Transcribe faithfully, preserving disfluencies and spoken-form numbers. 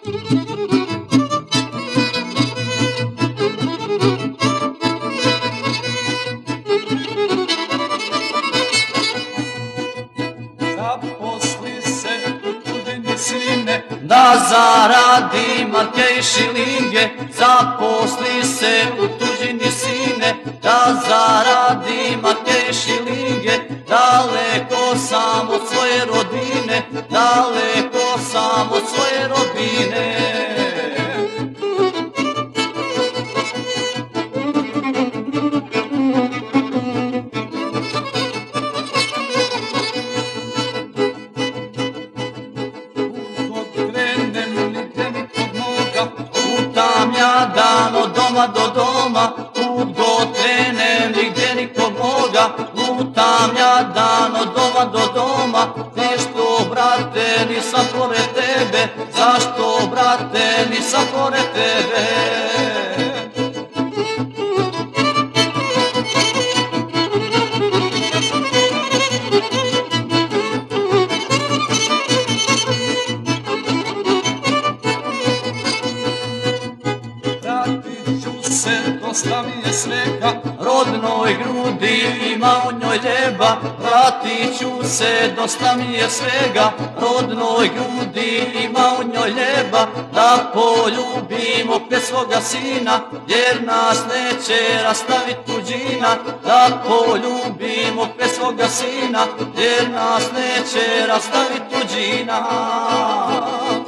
Zaposli se u tuđini sine, da zaradi marke i šilinge. Zaposli se u tuđini sine, da zaradi marke i šilinge. Daleko sam od svoje rodine, daleko sam od svoje rodine. Dan od doma do doma, put god krenem, nigdje nikog moga. Lutam ja dan od doma do doma, nešto brate nisam pored tebe, zašto brate nisam pored tebe? Dosta mi je svega, rodnoj grudi ima u njoj ljeba. Vratit ću se, dosta mi je svega, rodnoj grudi ima u njoj ljeba. Da poljubim opet svoga sina, jer nas neće rastavit tuđina. Da poljubim opet svoga sina, jer nas neće rastavit tuđina.